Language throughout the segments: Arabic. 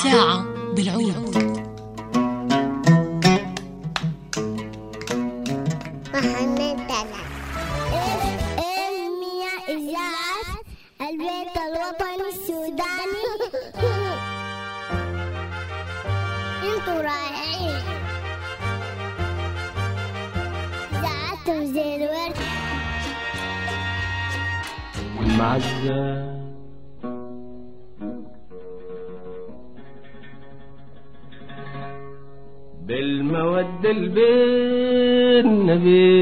ساعة بالعود. محمد دلال إذاعة البيت الوطني السوداني. انتوا رائعين. إذاعتهم زي الورد والمعزة بالمودة البين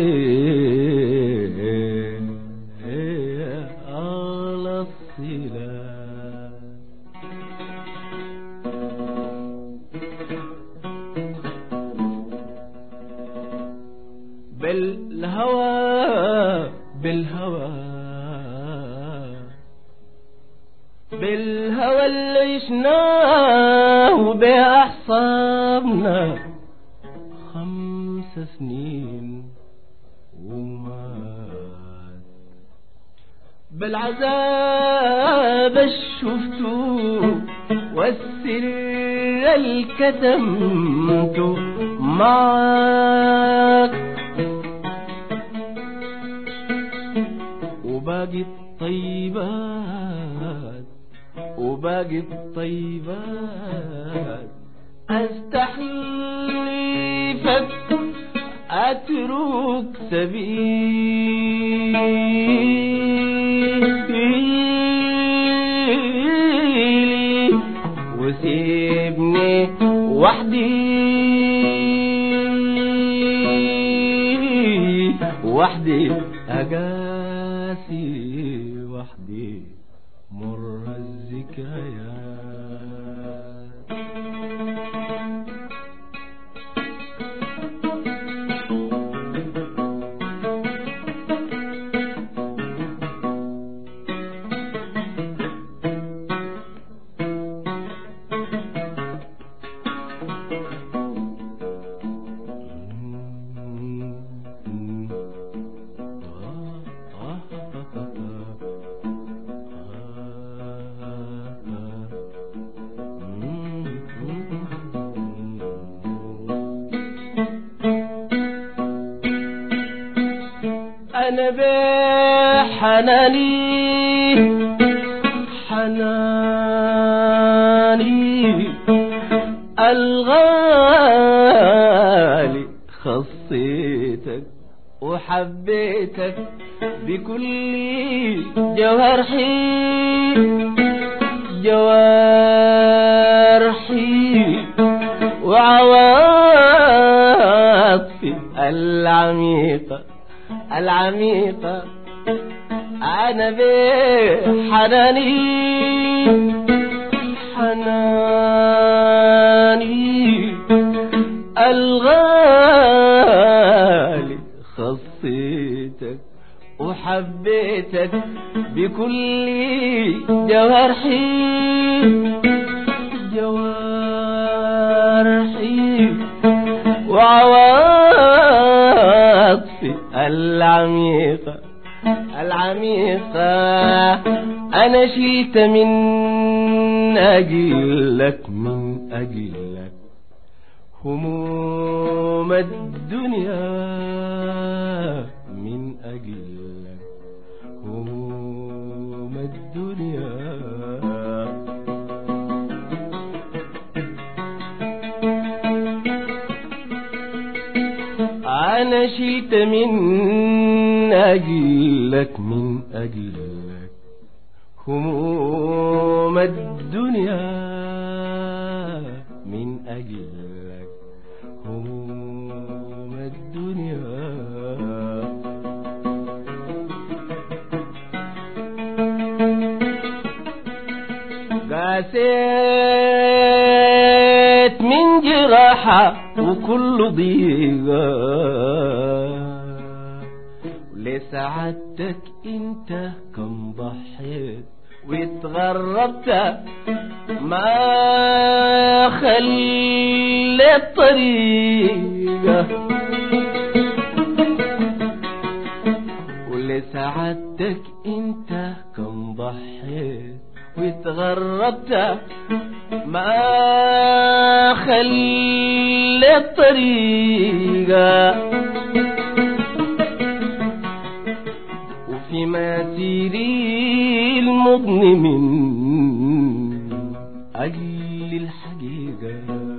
بين على الصلة بالهوى بالهوى اللي عشناه بأحصابنا 5 سنين ومات بالعذاب الشفتو والسر الكتمته معك وباقي الطيبات أستحلفك أترك سبيلي وسيبني وحدي أقاسي وحدي مر الذكريات. أنا بحناني الغالي خصيتك وحبيتك بكل جوارحي وعواطفي العميقة أنا بحناني الغالي خصيتك وحبيتك بكل جوارحي وعواطفي العميقة أنا شلت من أجلك هموم الدنيا من أجلك هموم الدنيا أنا شلت من أجلك هموم الدنيا من أجلك هموم الدنيا قاسيت من جراحة وكل ضيقة ولسعادتك انت كم ضحيت واتغربت ما خليت طريقة ولسعادتك انت كم ضحيت واتغربت ما خليت طريقة وفي مسيري المظلم من أجل الحقيقة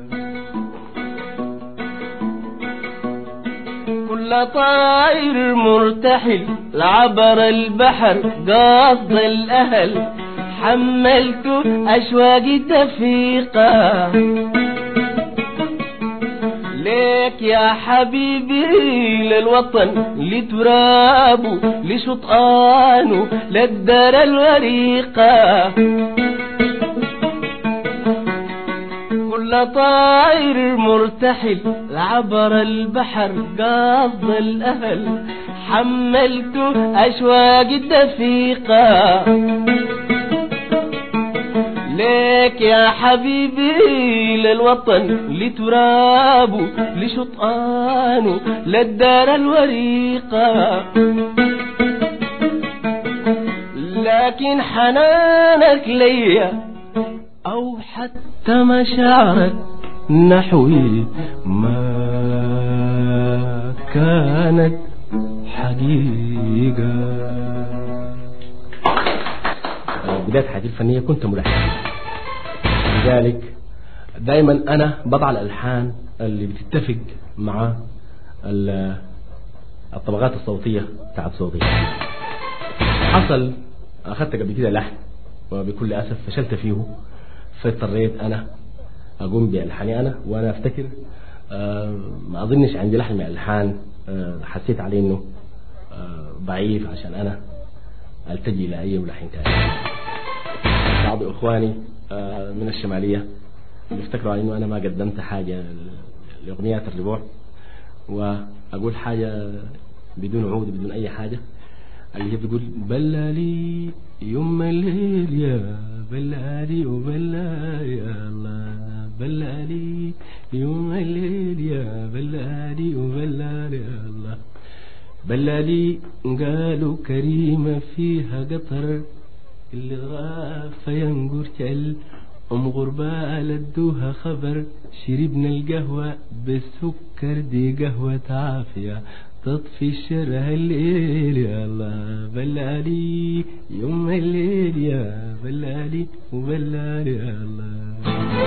كل طائر مرتحل عبر البحر قصد الأهل حملت أشواقي دفيقة ليك يا حبيبي للوطن لترابه لشطآنه للدار الوريقة كل طائر مرتحل عبر البحر قصد الأهل حملت أشواقي الدفيقة ليك يا حبيبي للوطن لترابه لشطآنه للدار الوريقة لكن حنانك ليا أو حتى مشاعرك نحوي ما كانت حقيقة. بداية حياتي الفنية كنت ملحن، لذلك دائما أنا بضع الألحان اللي بتتفق مع الطبقات الصوتية بتاعت صوتي. حصل أخذت قبل كده لحن وبكل أسف فشلت فيه، فاضطريت أنا أقوم بألحاني أنا، وأنا أفتكر ما أظنش عندي لحن من الألحان حسيت عليه إنه ضعيف عشان أنا ألتجي لأي ملحن تاني. بعض إخواني من الشمالية بيفتكروا إنه أنا ما قدمت حاجة لأغنيات الربوع، وأقول حاجة بدون عود بدون أي حاجة اللي هي بتقول بلالي يوم الليل يا بلالي وبلا يا الله بلالي يوم الليل يا بلالي وبلا يا الله بلالي قالوا كريمة فيها قطر اللي غاف ينقر كل غربال ادوها خبر شربنا القهوة بالسكر دي قهوة عافية تطفي الشره الليل يا الله بلالي يوم الليل يا بلالي وبلالي يا الله.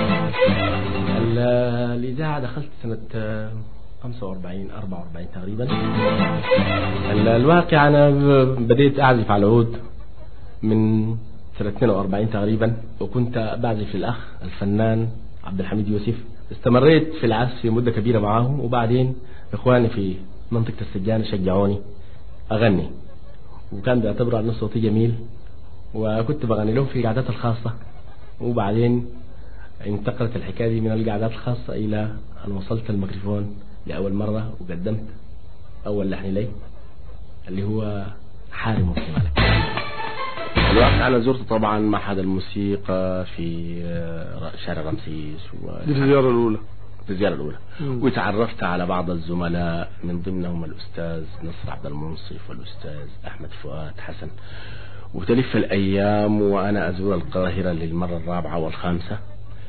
الإذاعة دخلت سنة 45 44 تقريبا. الواقع أنا بديت أعزف على العود من سنة 42 تقريبا، وكنت بعزف للأخ الفنان عبد الحميد يوسف. استمريت في العزف مدة كبيرة معه، وبعدين إخواني في منطقة السجان شجعوني أغني، وكان بيعتبروا أن صوتي جميل، وكنت بغني لهم في القعدات الخاصة. وبعدين انتقلت الحكاية دي من القعدات الخاصة إلى أن وصلت الميكروفون لأول مرة وقدمت أول لحن لي اللي هو حارم وصمالك. الوقت أنا زرت طبعا معهد الموسيقى في شارع رمسيس في الزيارة الأولى وتعرفت على بعض الزملاء من ضمنهم الأستاذ نصر عبد المنصف والأستاذ أحمد فؤاد حسن. وتلف الأيام وأنا أزور القاهرة للمرة الرابعة والخامسة،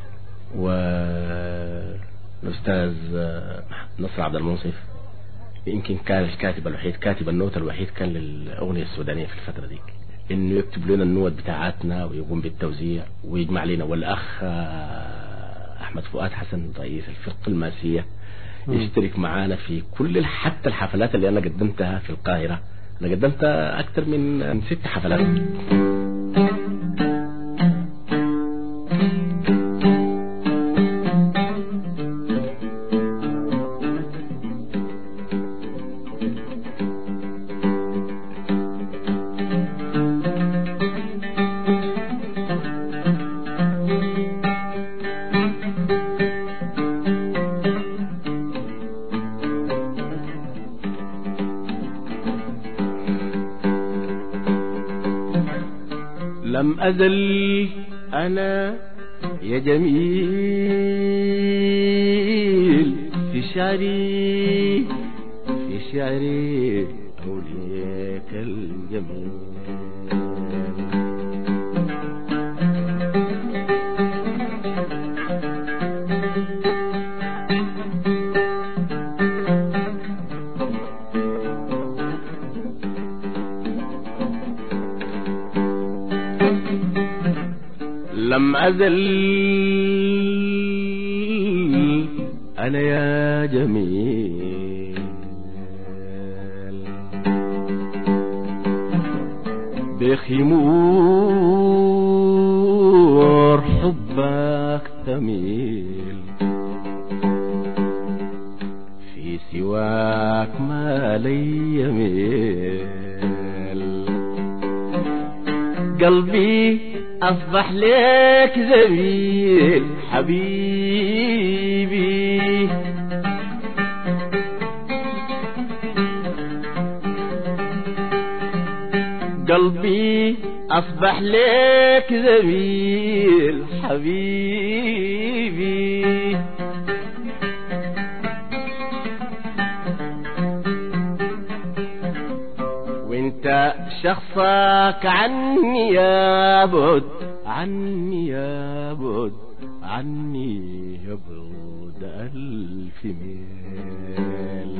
والأستاذ نصر عبد المنصف يمكن كان الكاتب الوحيد، كاتب النوت الوحيد كان للأغنية السودانية في الفترة دي، إنه يكتب لنا النوت بتاعاتنا ويقوم بالتوزيع ويجمع لنا. والأخ أحمد فؤاد حسن رئيس الفرقة الماسية يشترك معانا في كل حتى الحفلات اللي أنا قدمتها في القاهرة. أنا قدمت أكثر من 6 حفلات. لم أزل أنا يا جميل في شعري أوليك الجميل لم أزل أنا يا جميل بخمور حبك تميل في سواك ما لي يميل قلبي أصبح لك ذليل حبيبي قلبي أصبح لك ذليل حبيبي وانت شخصك عني يابد عني يابد عني يبعد ألف ميل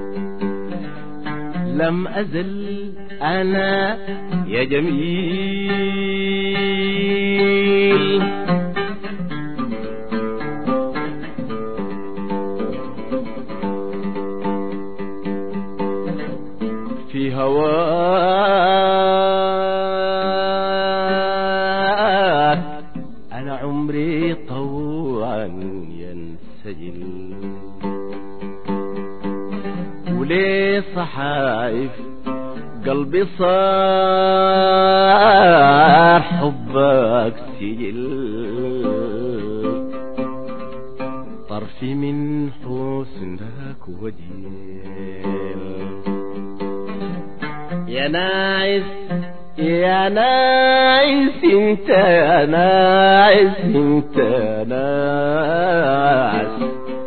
لم أزل أنا يا جميل في هواك أنا عمري طوعا ينسجل وليه صحايف قلبي صار حبك سجل طرفي من حسنك وجيل يا ناعس يا ناعس انت يا ناعس انت يا ناعس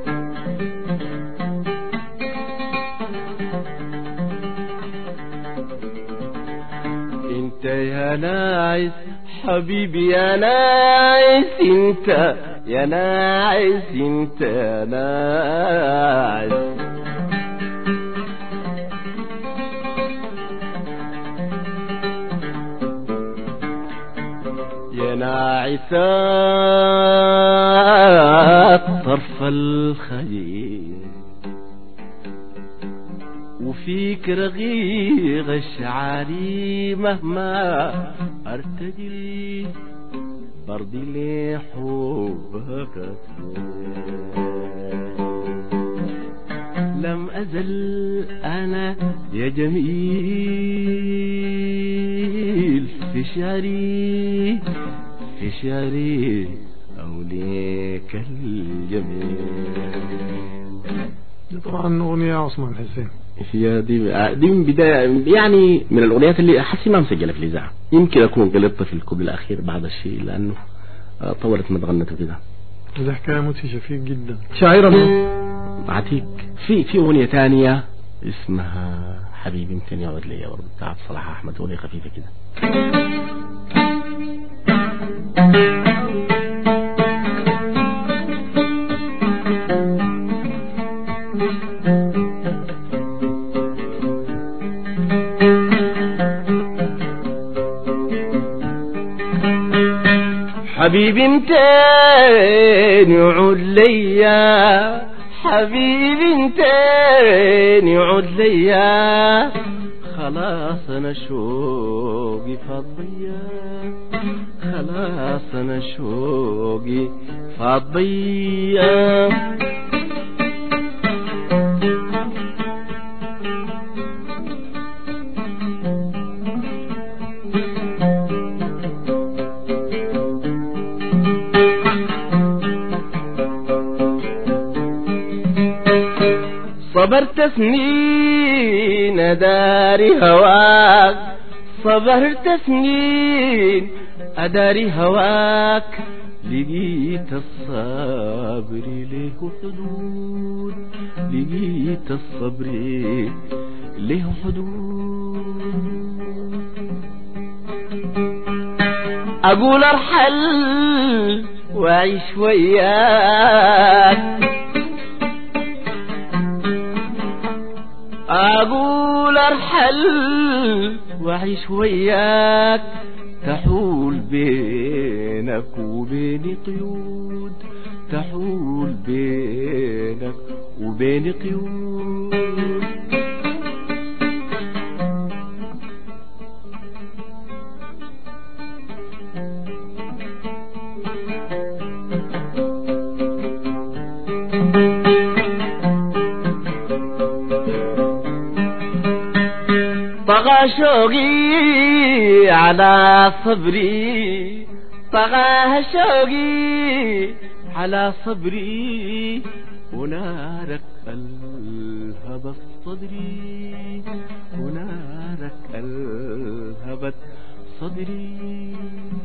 انت يا ناعس حبيبي يا ناعس انت يا ناعس انت يا ناعس يا ناعسات طرف الخليل وفيك رغيغ الشعاري مهما ارتجل برضي لي حبك لم أزل أنا يا جميل في شعري في شعري أوليك الجميل. طبعا أغنية عثمان حسين هي دي من بداية يعني من الأغنيات اللي أحس ما مسجلة في الإذاعة. يمكن أكون غلطت في الكوبل الأخير بعض الشيء لأنه طولت ما تغنت كده. هذه حكاية مدهشة فيك جدا. شاعرة بعتيك في أغنية تانية اسمها حبيبي يمكن يعود لي برضه بتاعت صلاح أحمد، أغنية خفيفة كده. حبيبي انتين يعود ليا حبيبي انتين يعود ليا خلاص انا شوقي فاضية خلاص انا شوقي فاضية صبرت سنين أداري هواك صبرت سنين أداري هواك لقيت الصبر له حدود لقيت الصبر له حدود أقول أرحل وأعيش وياك أقول أرحل وأعيش وياك تحول بين بينك وبين قيود، تحول بينك وبين قيود. طغى شوقي على صبري، طغى شوقي على صبري، ونارك ألهبت صدري، ونارك ألهبت صدري.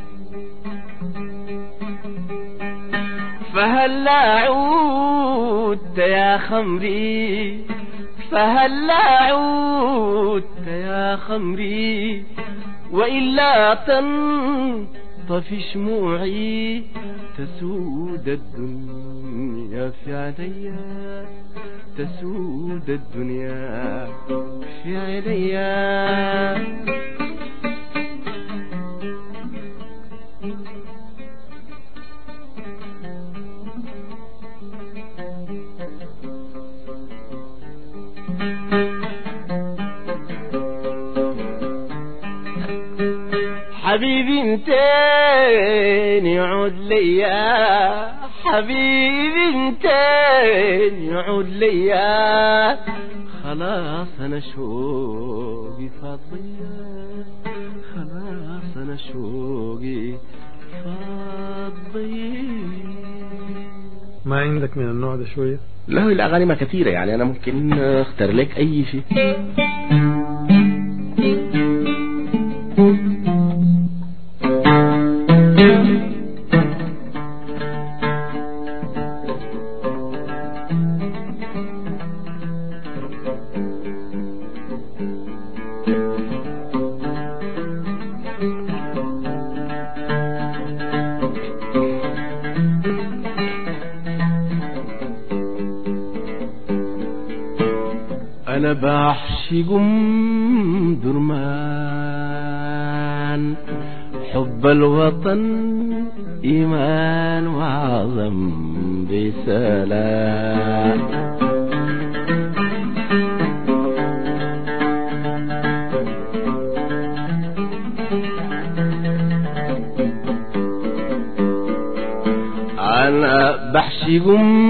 فهلا عودت يا خمري، فهلا عودت يا خمري، وإلا تنطفي شموعي، تسود الدنيا في عينيا، تسود الدنيا في عينيا. حبيبي انتين يعود ليا، حبيبي انتين يعود ليا، خلاص انا شوقي فاضية، خلاص انا شوقي فاضية. ما عندك من النوع ده شوية؟ لا الأغاني ما كثيرة، يعني أنا ممكن أختار لك أي شيء. أنا بعشق درمان، حب الوطن إيمان وعظم بسلام. أنا بعشق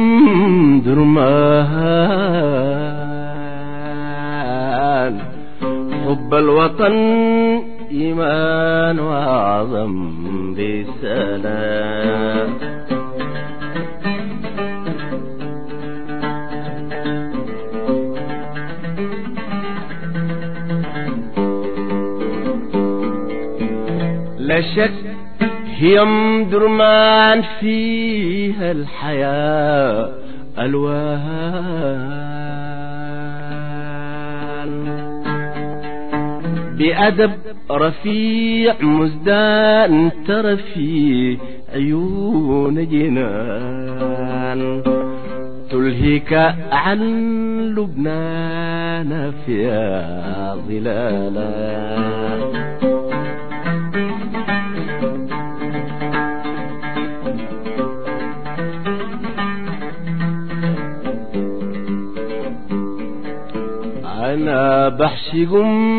درمان، حب الوطن إيمان وعظم بسلام. لا شك هي درمان فيها الحياة ألوان، بأدب رفيع مزدان ترى في عيون جنان، تلهيك عن لبنان فيها ظلالا. أنا بحشق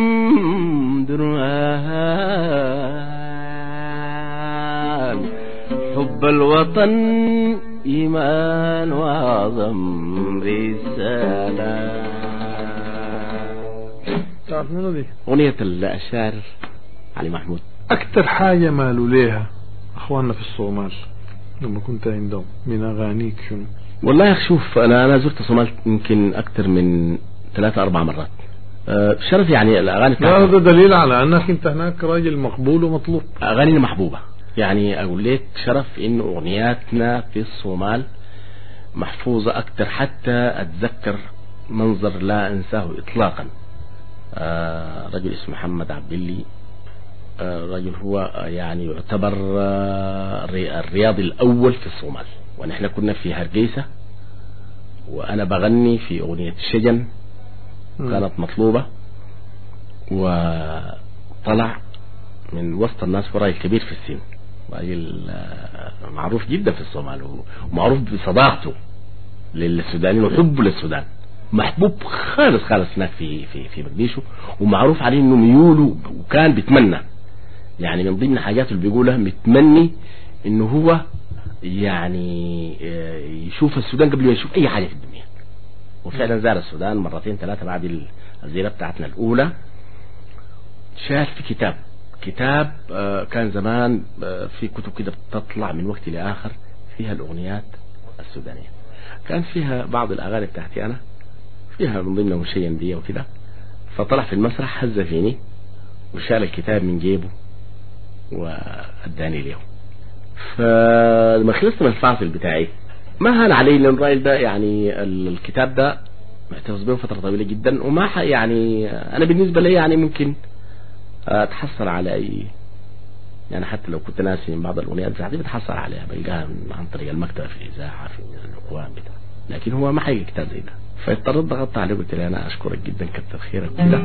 درمان، حب الوطن إيمان وعظم رسالة. تعرف منو دي؟ أغنية الشاعر علي محمود. أكتر حاجة مالوا ليها أخواننا في الصومال لما كنت عندهم من أغانيك شنو؟ والله يا أخي شوف، أنا زرت الصومال يمكن أكتر من 3-4 مرات. شرف يعني الأغاني لا ده دليل على أنك أنت هناك راجل مقبول ومطلوب. أغانينا محبوبة، يعني أقول لك شرف إنه أغنياتنا في الصومال محفوظة أكتر. حتى أتذكر منظر لا أنساه إطلاقا، رجل اسمه محمد عبد اللي، رجل هو يعني يعتبر الرياضي الأول في الصومال، ونحن كنا في هرقيسة وأنا بغني في أغنية الشجن كانت مطلوبة، وطلع من وسط الناس وراي كبير في السن، راجل معروف جدا في الصومال ومعروف بصداقته للسودانيين وحبه للسودان، محبوب خالص خالص هناك في مقديشو، ومعروف عليه انه ميوله وكان بيتمنى، يعني من ضمن حاجاته اللي بيقولها متمني انه هو يعني يشوف السودان قبل ما يشوف اي حاجة في الدنيا. وفعلا زار السودان مرتين ثلاثة بعد الزيارة بتاعتنا الاولى. شاف في كتاب كان زمان في كتب كده بتطلع من وقت لآخر فيها الأغنيات السودانية، كان فيها بعض الأغاني بتاعتي أنا، فيها من ضمنها مشين بيه وكده. فطلع في المسرح هز فيني وشال الكتاب من جيبه وأداني له. فلما خلصت من الفاصل بتاعي ما هان علي، لأن الراجل ده يعني الكتاب ده محتفظ به فترة طويلة جدا، وما يعني أنا بالنسبة لي يعني ممكن اتحصل على اي، يعني حتى لو كنت ناسي من بعض الاغنيات بتاعتي بتحصل عليها، بلقاها عن طريق المكتبه في الاذاعه في الاكوان بتاع، لكن هو ما حيجي كتاب زي ده. فاضطريت ضغطت عليه قلت له انا اشكرك جدا كتر خيرك كده.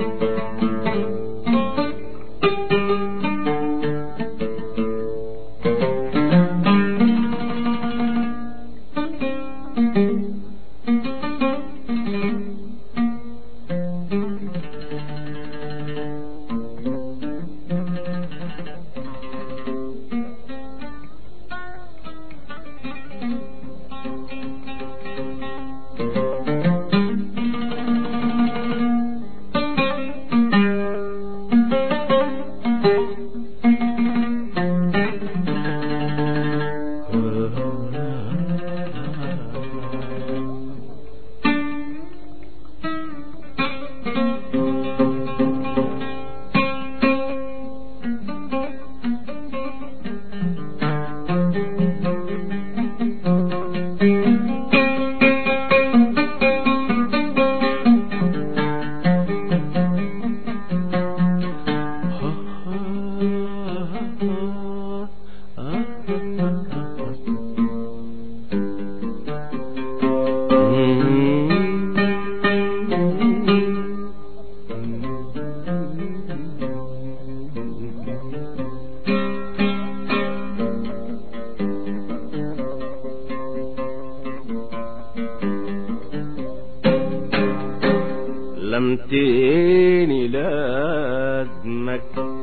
لمتيني لازمك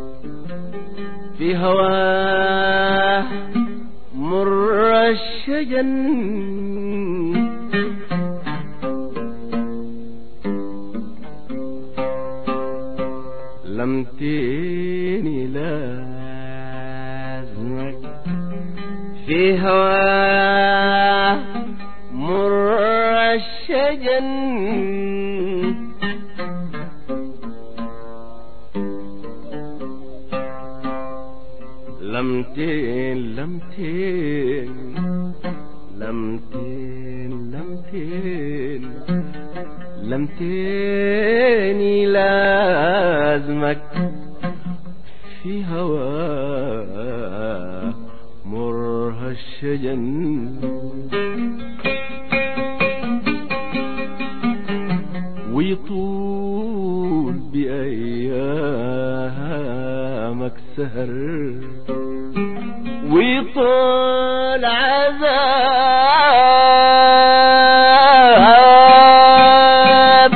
في هواه مر الشجن، لمتيني لازمك في هواه مر الشجن، لمتين لمتين لمتين لمتين لمتيني لازمك في هواه مرها الشجن، ويطول بأيامك سهر ويطول عذاب،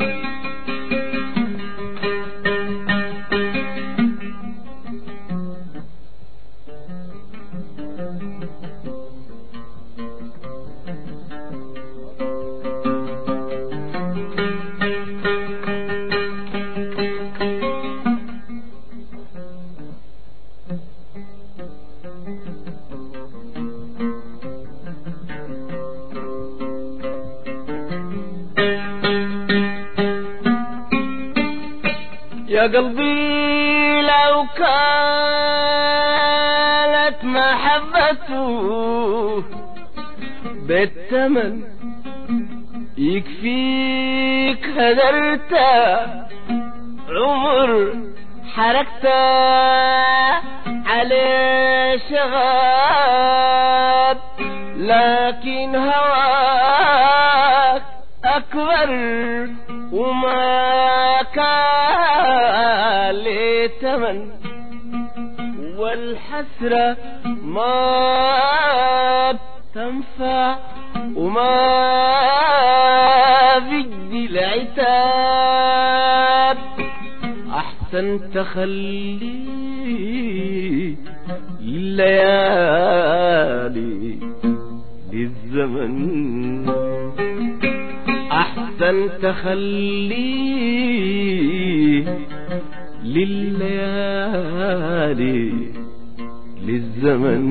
يا قلبي لو كانت محبته بالثمن يكفيك هدرت عمر حركت عليه شغاب، لكن هواك أكبر وما كان لي تمن، والحسن عسرة ما تنفع وما بيجدي العتاب، أحسن تخلي الليالي للزمن، أحسن تخلي لليالي للزمن،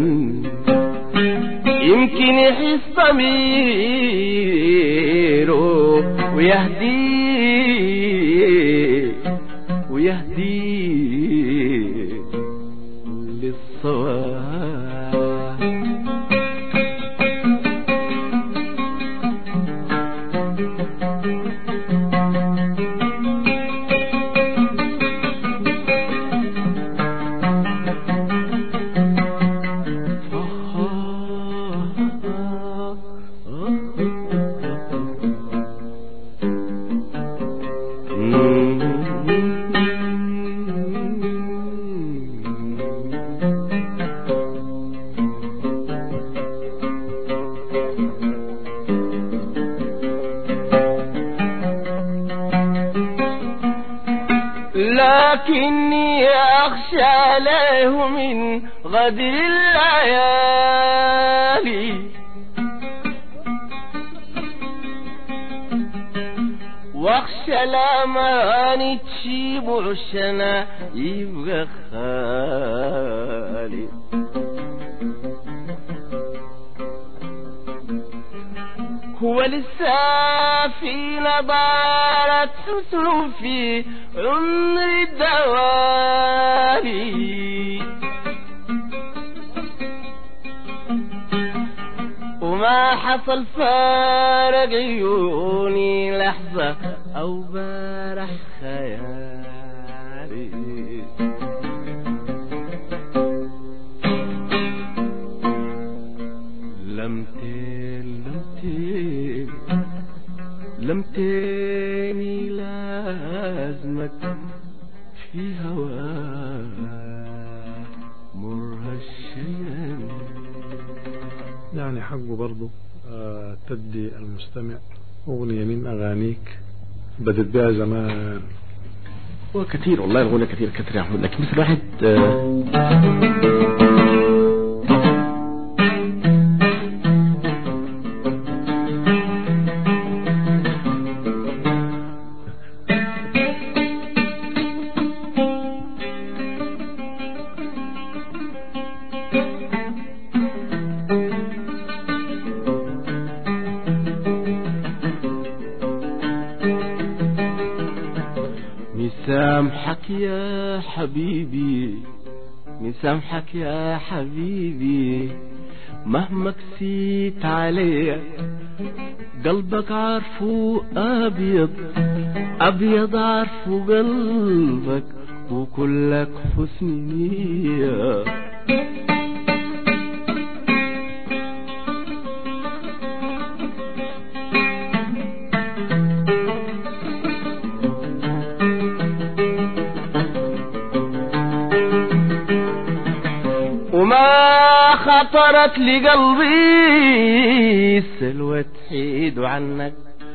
يمكن يحس ضميره ويهدي للصواب. لكني أخشى عليه من غدر الليالي، واخشى لما تشيب عشنا يبقى خالي. هو لسه في نضارة سسن في عمر الدوالي، وما حصل فارق عيوني لحظة أو بارح خيالي. لمتيني لازمك في هواك مرهشين. يعني حقه برضو تدي المستمع أغنية من أغانيك بدت بها زمان. هو كثير والله، الغنى كثير يا محمود، لكن مثل واحد مسامحك يا حبيبي، مسامحك يا حبيبي، مهما كسيت عليا قلبك عارفه أبيض أبيض، عارفه قلبك وكلك حسن نية. وما خطرت لقلبي سلوى تحيد عنك،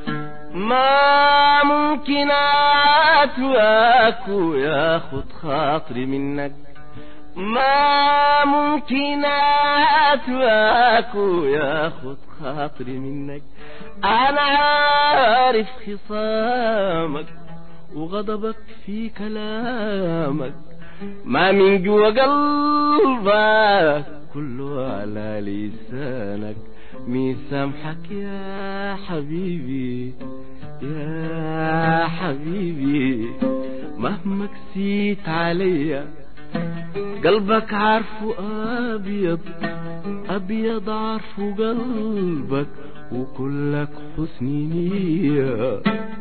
ما ممكن أتواك وياخد خاطري منك، ما ممكن أتواك وياخد خاطري منك. أنا عارف خصامك وغضبك في كلامك، ما من جوا قلبك كله على لسانك. مسامحك يا حبيبي يا حبيبي، مهما كسيت عليا قلبك عارفه أبيض أبيض، عارفه قلبك وكلك حسن نية.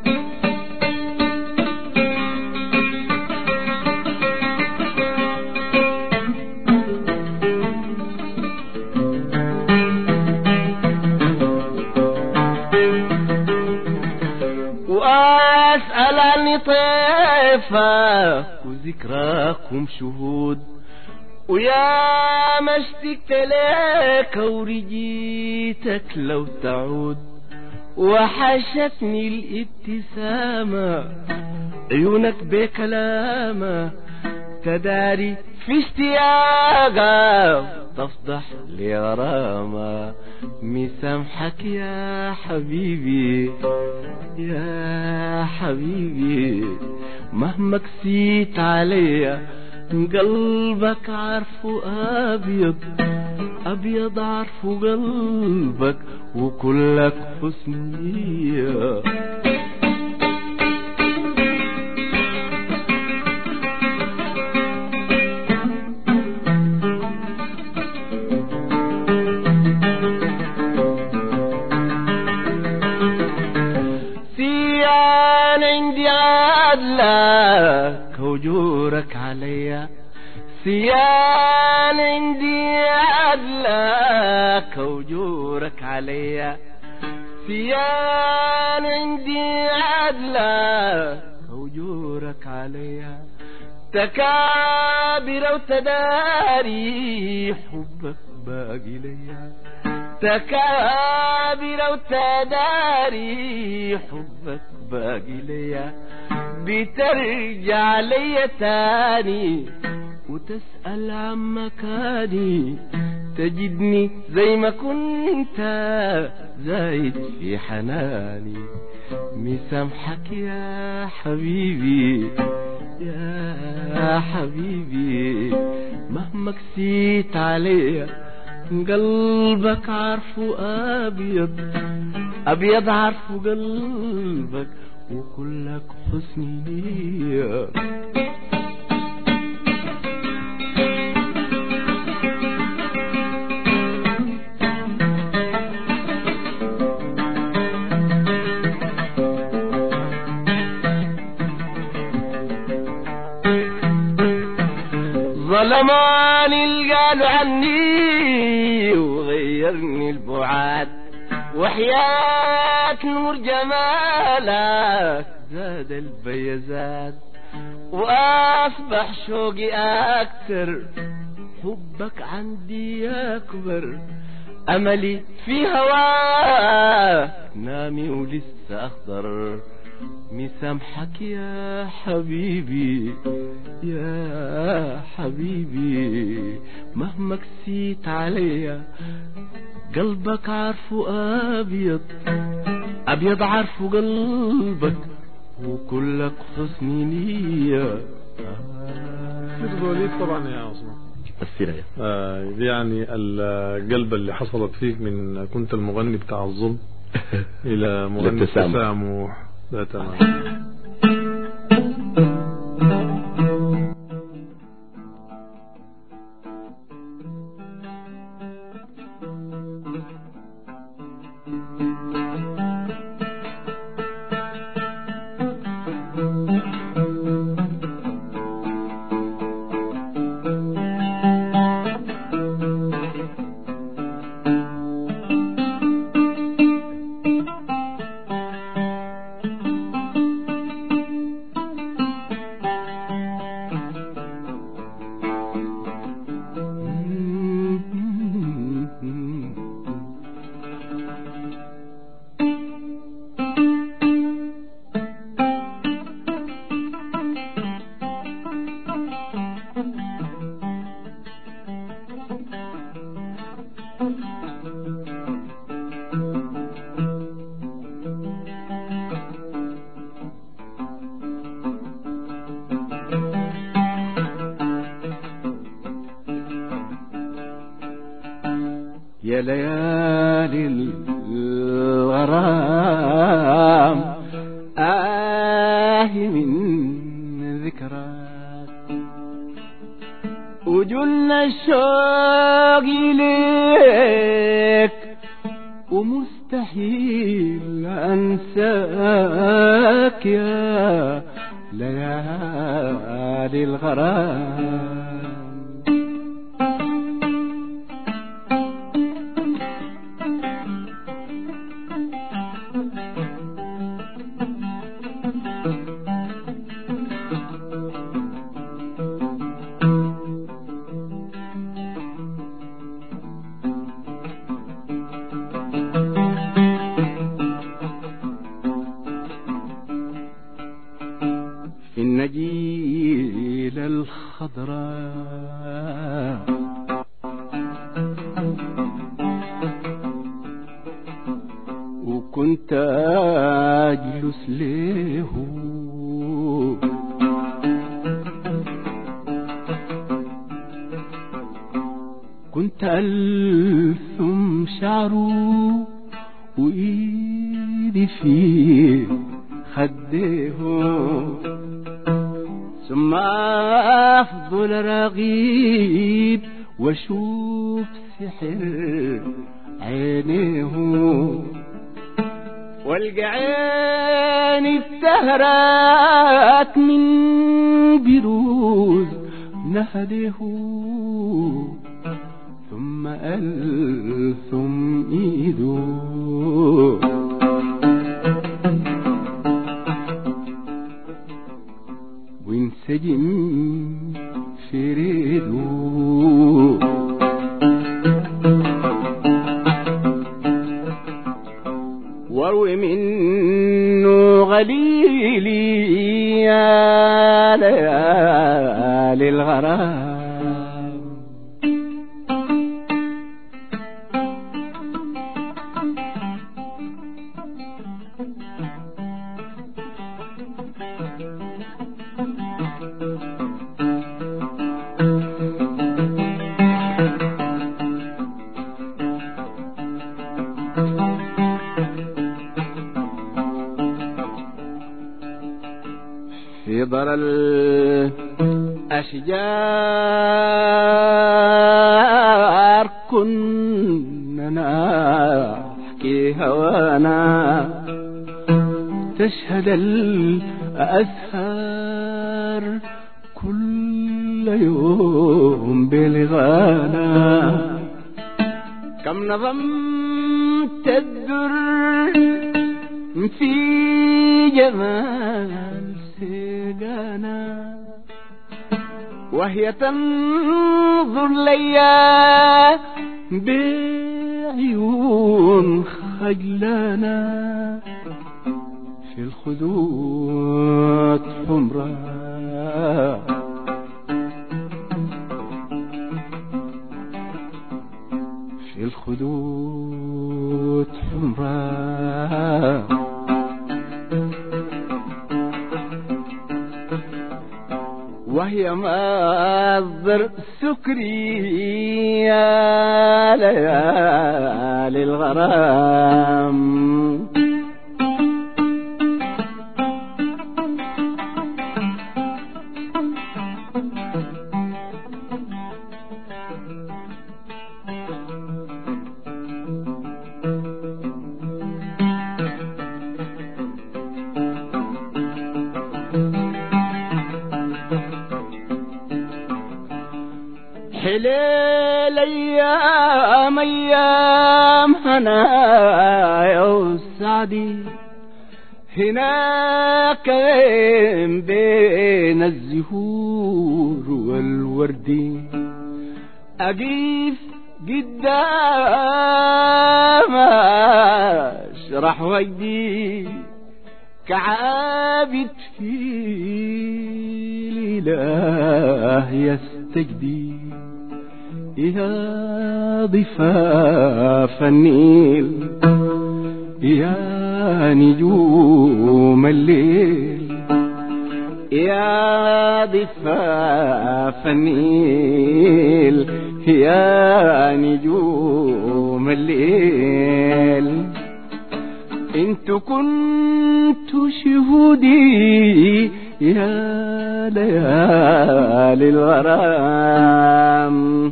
وأسأل عن طيفك وذكراكم شهود، ويا ما اشتقت لك ورجيتك لو تعود، وحشتني الابتسامة عيونك بكلامة تداري في اشتياقة تفضح لي غرامة. مسامحك يا حبيبي يا حبيبي مهما كسيت عليا، قلبك عارفه أبيض أبيض، عارفه قلبك وكلك حسنية. سيان عندي عدلك وجورك عليا، سيان عندي عدلك وجورك عليا، سيان عندي عدلك وجورك عليا. تكابر وتداري حبك باقي ليا، تكابر وتداري حبك باقي ليا. بترجع ليا تاني وتسأل عن مكاني، تجدني زي ما كنت زايد في حناني. مسامحك يا حبيبي يا حبيبي مهما كسيت عليا، قلبك عارفه أبيض أبيض، عارفه قلبك وكلك حسن نية. ظلماني القال عني وغيرني البعاد، وحياة نور جمالك زاد البيزات، وأصبح شوقي أكتر حبك عندي أكبر. أملي في هواك نامي ولسه أخضر. مسامحك يا حبيبي يا حبيبي مهما كسيت عليا، قلبك عارفه أبيض أبيض، عارفه قلبك وكلك حسن نية. سيد الوليد طبعا يا عاصمة السيرة يعني القلب اللي حصلت فيك من كنت المغني بتاع الظلم إلى مغني التسامح. لا تمام. يا ليالي الغرام من ذكراك، وجلنا الشوق إليك ومستحيل أنساك يا ليالي الغرام. كنت أجلس له كنت ألثم شعره وإيدي في خديه ثم أفضل رغيب وأشوف سحر عينيه والقى عيني افتهرت من بروز نهده ثم ألثم إيده وانسجم في ريده واروي منه غليلي يا ليالي الغرام في ضر الأشجار كنا نحكي هوانا تشهد الأزهار كل يوم بلغانا كم نظمت الدر في جمال سيقانا وهي تنظر ليا بعيون خجلانا في الخدود حمراء في الخدود حمراء وهي مصدر سكري يا ليالي الغرام حليل أيام هنايا وسعدي هناك بين الزهور والورد أقيف قدام أشرح وجدي كعابد في الإله يستجدي يا ضفاف النيل يا نجوم الليل يا ضفاف النيل يا نجوم الليل انت كنت شهودي يا ليالي الغرام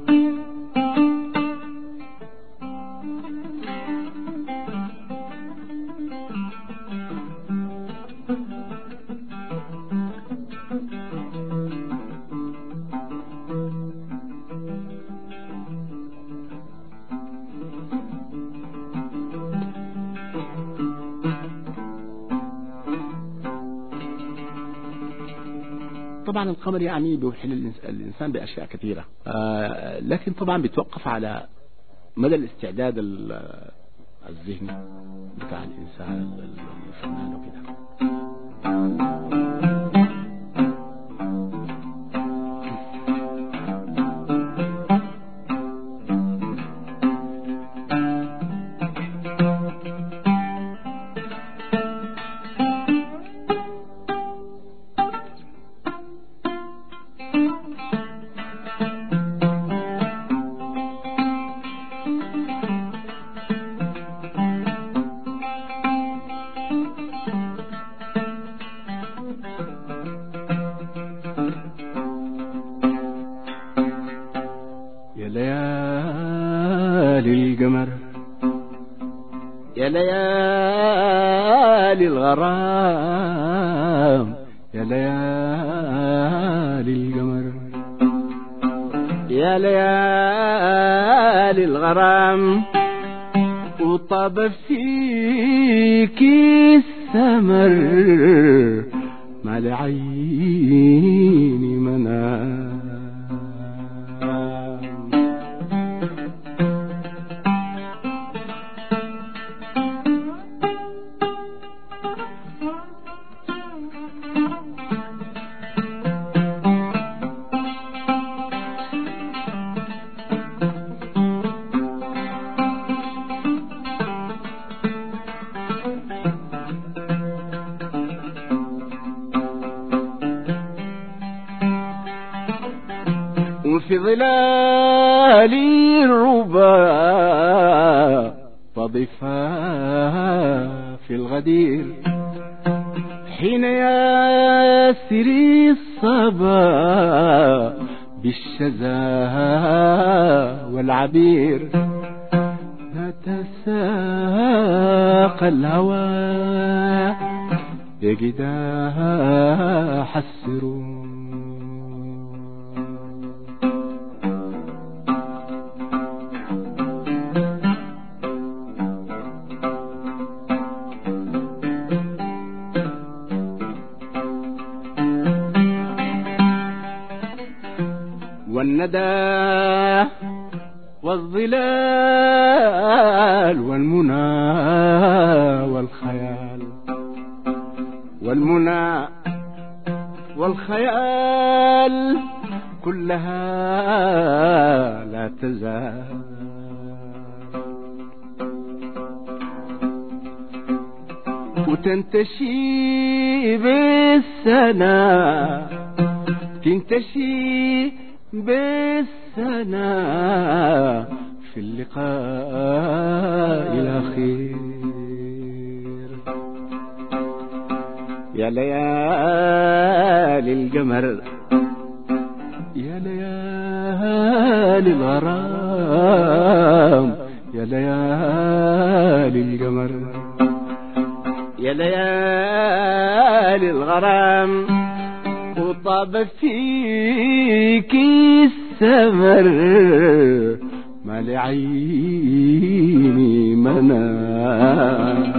طبعا القمر يعني بيوحل الإنسان بأشياء كثيرة لكن طبعا بيتوقف على مدى الاستعداد الذهني بتاع الإنسان الفنان وكده. القمر يا ليالي الغرام يا ليالي القمر يا ليالي الغرام وطاب فيك السمر ما لعيني منام وفي ظلال الربا تضيفها في الغدير حين يسري الصبا بالشذا والعبير نتساقى الهوى يجدها حسرون والندى والظلال والمنى والخيال والمنى والخيال كلها لا تزال وتنتشي بالسنة تنتشي بالسنة في اللقاء الأخير يا ليالي القمر يا ليالي الغرام يا ليالي القمر يا ليالي الغرام وطاب فيك السمر ما لعيني منام.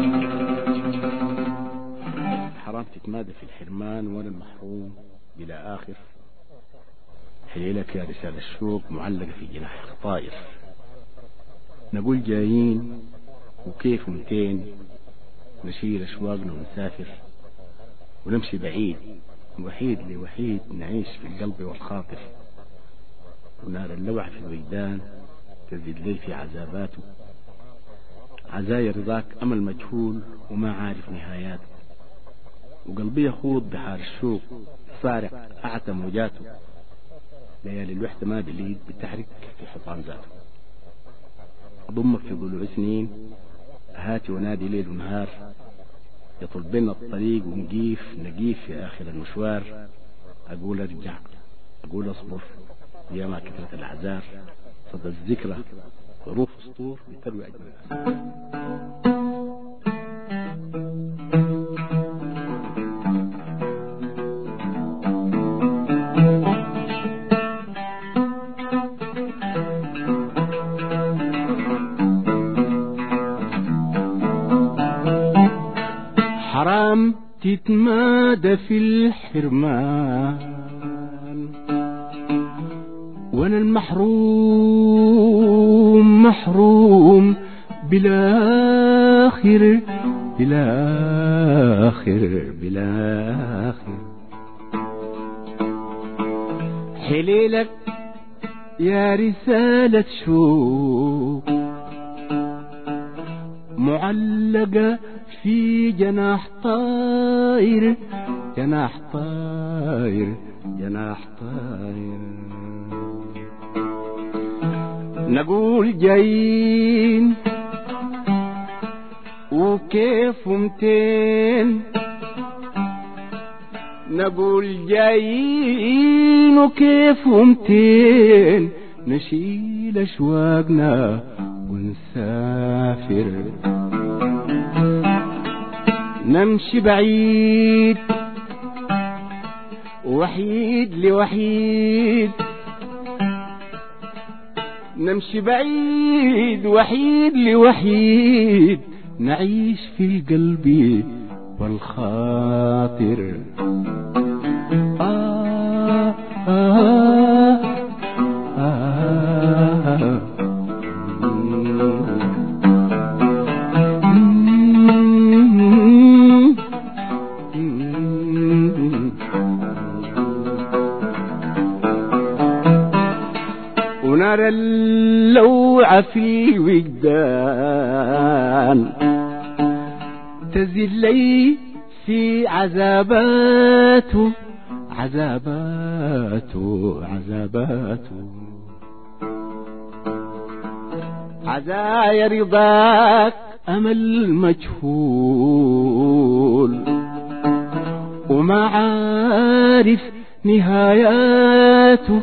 حرام تتمادى في الحرمان ولا المحروم بلا آخر. حليلك يا رسالة الشوق معلقة في جناح طائر. نقول جايين وكيف 200 نشيل أشواقنا ونسافر ونمشي بعيد وحيد لوحيد نعيش في القلب والخاطر. ونار اللوع في الوجدان تزيد لي في عذاباته. عزايا رضاك أمل مجهول وما عارف نهاياته. وقلبي يخوض بحار الشوق صارع أعتى موجاته. ليالي الوحدة ما باليد بتحرك في حطام ذاته. أضمك في ضلوع سنين هاتي ونادي ليل ونهار. يطل بنا الطريق ونقيف في آخر المشوار. أقول أرجع أقول أصبر يا ما كثرة الأعذار. صدى الذكرى ظروف سطور بتروي أجمل. حرام تتمادى في الحرمان وانا المحروم محروم بلا آخر بلا آخر بلا آخر. حليلك يا رسالة شوق معلقة في جناح طائر جناح طائر جناح طائر. نقول جايين وكيف 200 نقول جايين وكيف 200 نشيل أشواقنا ونسافر نمشي بعيد وحيد لوحيد نمشي بعيد وحيد لوحيد نعيش في القلب والخاطر ونرى اللوعة في الوجدان تزلي في عذاباته عذاباته عذاباته عزايا رضاك أمل مجهول وما عارف نهاياته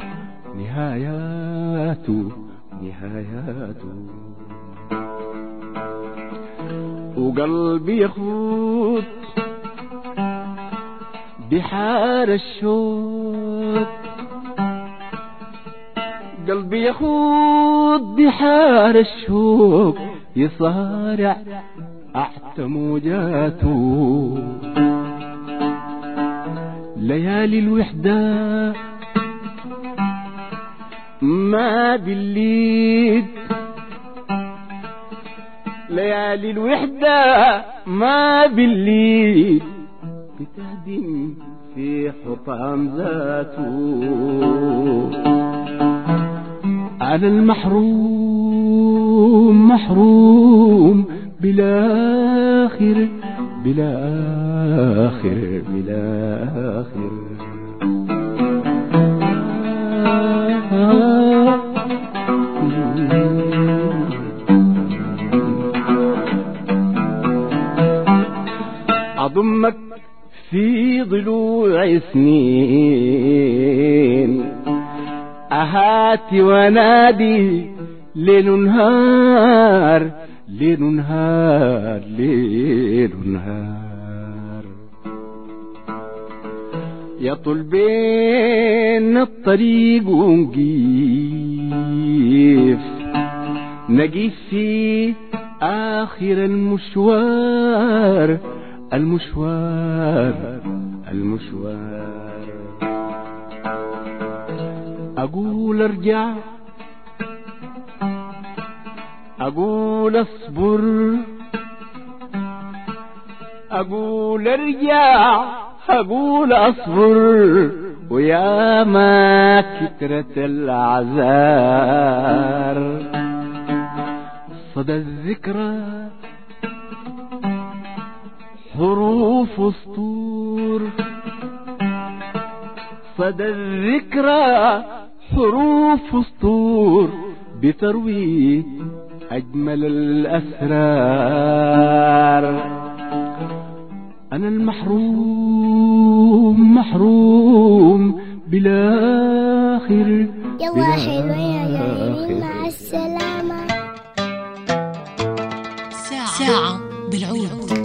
نهاياته نهاياته وقلبي يخوض بحار الشوق قلبي يخوض بحار الشوق يصارع أحت موجاته ليالي الوحدة ما بالليل ليالي الوحدة ما بالليل بتهدم في حطام ذاته على المحروم محروم بلا آخر بلا آخر بلا آخر أضمك في ضلوع سنين أهاتي ونادي ليل نهار ليل نهار ليل نهار يطول بين الطريق ونقيف نقيف في آخر المشوار المشوار المشوار أقول ارجع أقول اصبر أقول ارجع أقول اصبر ويا ما كترت الأعذار صدى الذكرى حروف سطور صدى الذكرى حروف سطور بتروي أجمل الأسرار أنا المحروم محروم بلا آخر يلا حلوة يا جميل مع السلامة. ساعة بالعود.